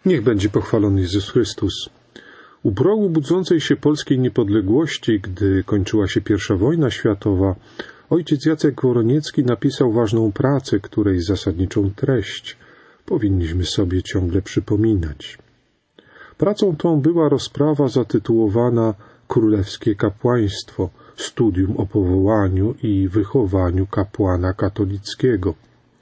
Niech będzie pochwalony Jezus Chrystus. U progu budzącej się polskiej niepodległości, gdy kończyła się I wojna światowa, ojciec Jacek Woroniecki napisał ważną pracę, której zasadniczą treść powinniśmy sobie ciągle przypominać. Pracą tą była rozprawa zatytułowana Królewskie Kapłaństwo – studium o powołaniu i wychowaniu kapłana katolickiego.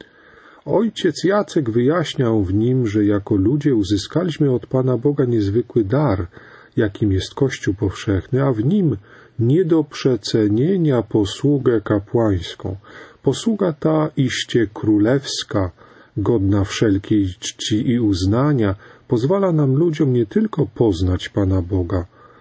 Ojciec Jacek wyjaśniał w nim, że jako ludzie uzyskaliśmy od Pana Boga niezwykły dar, jakim jest Kościół powszechny, a w nim nie do przecenienia posługę kapłańską. Posługa ta iście królewska, godna wszelkiej czci i uznania, pozwala nam ludziom nie tylko poznać Pana Boga,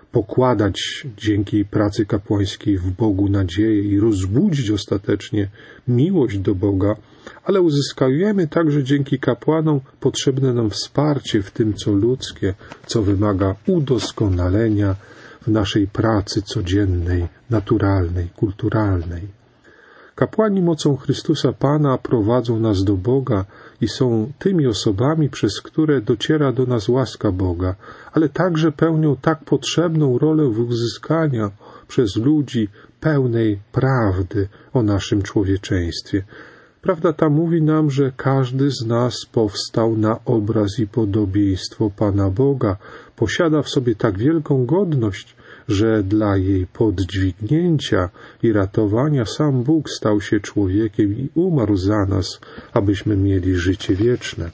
pokładać dzięki pracy kapłańskiej w Bogu nadzieję i rozbudzić ostatecznie miłość do Boga, ale uzyskujemy także dzięki kapłanom potrzebne nam wsparcie w tym, co ludzkie, co wymaga udoskonalenia w naszej pracy codziennej, naturalnej, kulturalnej. Kapłani mocą Chrystusa Pana prowadzą nas do Boga i są tymi osobami, przez które dociera do nas łaska Boga, ale także pełnią tak potrzebną rolę w uzyskaniu przez ludzi pełnej prawdy o naszym człowieczeństwie. Prawda ta mówi nam, że każdy z nas powstał na obraz i podobieństwo Pana Boga, posiada w sobie tak wielką godność, że dla jej poddźwignięcia i ratowania sam Bóg stał się człowiekiem i umarł za nas, abyśmy mieli życie wieczne.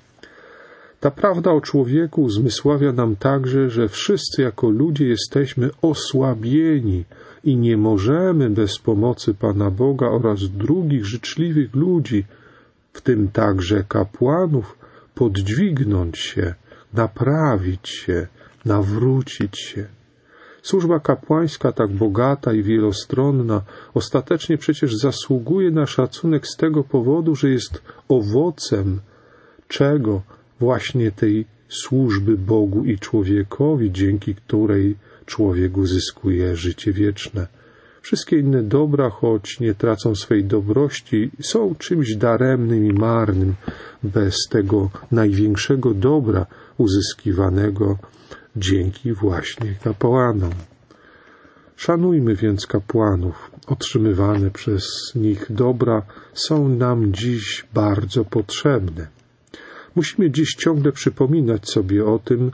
Ta prawda o człowieku uzmysławia nam także, że wszyscy jako ludzie jesteśmy osłabieni i nie możemy bez pomocy Pana Boga oraz drugich życzliwych ludzi, w tym także kapłanów, poddźwignąć się, naprawić się, nawrócić się. Służba kapłańska, tak bogata i wielostronna, ostatecznie przecież zasługuje na szacunek z tego powodu, że jest owocem czego? Właśnie tej służby Bogu i człowiekowi, dzięki której człowiek uzyskuje życie wieczne. Wszystkie inne dobra, choć nie tracą swej dobrości, są czymś daremnym i marnym, bez tego największego dobra uzyskiwanego dzięki właśnie kapłanom. Szanujmy więc kapłanów. Otrzymywane przez nich dobra są nam dziś bardzo potrzebne. Musimy dziś ciągle przypominać sobie o tym,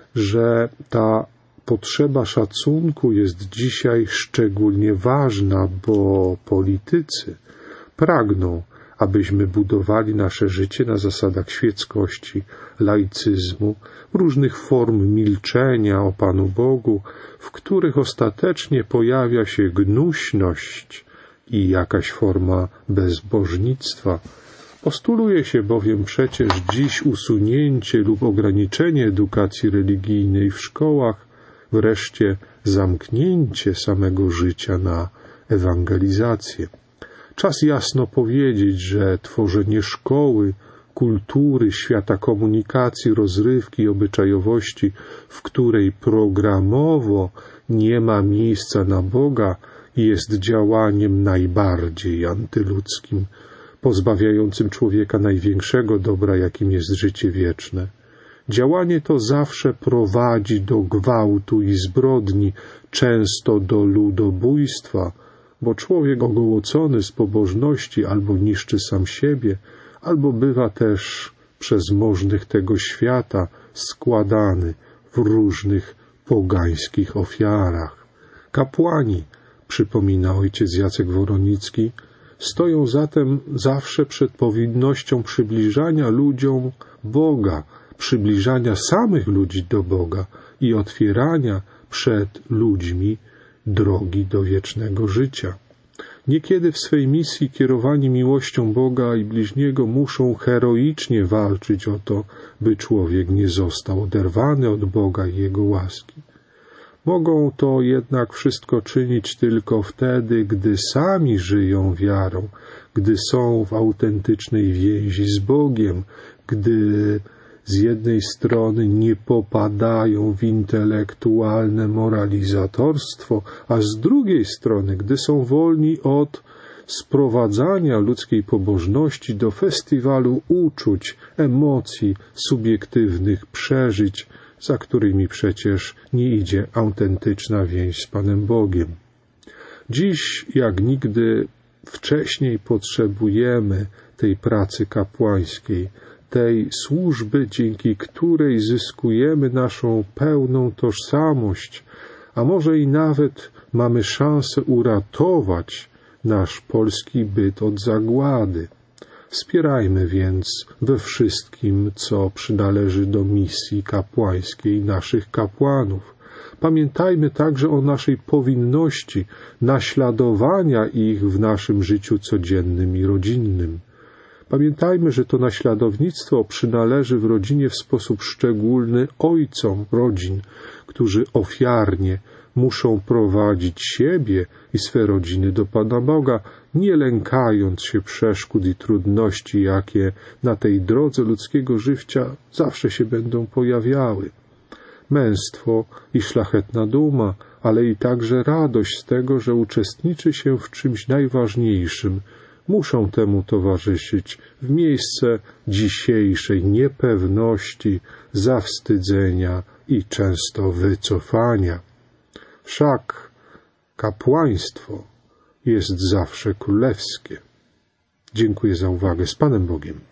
że ta potrzeba szacunku jest dzisiaj szczególnie ważna, bo politycy pragną, abyśmy budowali nasze życie na zasadach świeckości, laicyzmu, różnych form milczenia o Panu Bogu, w których ostatecznie pojawia się gnuśność i jakaś forma bezbożnictwa. Postuluje się bowiem przecież dziś usunięcie lub ograniczenie edukacji religijnej w szkołach, wreszcie zamknięcie samego życia na ewangelizację. Czas jasno powiedzieć, że tworzenie szkoły, kultury, świata komunikacji, rozrywki i obyczajowości, w której programowo nie ma miejsca na Boga, jest działaniem najbardziej antyludzkim, pozbawiającym człowieka największego dobra, jakim jest życie wieczne. Działanie to zawsze prowadzi do gwałtu i zbrodni, często do ludobójstwa, bo człowiek ogołocony z pobożności albo niszczy sam siebie, albo bywa też przez możnych tego świata składany w różnych pogańskich ofiarach. Kapłani, przypomina ojciec Jacek Woronicki, stoją zatem zawsze przed powinnością przybliżania ludziom Boga, przybliżania samych ludzi do Boga i otwierania przed ludźmi drogi do wiecznego życia. Niekiedy w swej misji kierowani miłością Boga i bliźniego muszą heroicznie walczyć o to, by człowiek nie został oderwany od Boga i Jego łaski. Mogą to jednak wszystko czynić tylko wtedy, gdy sami żyją wiarą, gdy są w autentycznej więzi z Bogiem, gdy z jednej strony nie popadają w intelektualne moralizatorstwo, a z drugiej strony, gdy są wolni od sprowadzania ludzkiej pobożności do festiwalu uczuć, emocji, subiektywnych przeżyć, za którymi przecież nie idzie autentyczna więź z Panem Bogiem. Dziś, jak nigdy wcześniej, potrzebujemy tej pracy kapłańskiej, tej służby, dzięki której zyskujemy naszą pełną tożsamość, a może i nawet mamy szansę uratować nasz polski byt od zagłady. Wspierajmy więc we wszystkim, co przynależy do misji kapłańskiej naszych kapłanów. Pamiętajmy także o naszej powinności naśladowania ich w naszym życiu codziennym i rodzinnym. Pamiętajmy, że to naśladownictwo przynależy w rodzinie w sposób szczególny ojcom rodzin, którzy ofiarnie muszą prowadzić siebie i swe rodziny do Pana Boga, nie lękając się przeszkód i trudności, jakie na tej drodze ludzkiego życia zawsze się będą pojawiały. Męstwo i szlachetna duma, ale i także radość z tego, że uczestniczy się w czymś najważniejszym, muszą temu towarzyszyć w miejsce dzisiejszej niepewności, zawstydzenia i często wycofania. Wszak kapłaństwo jest zawsze królewskie. Dziękuję za uwagę. Z Panem Bogiem.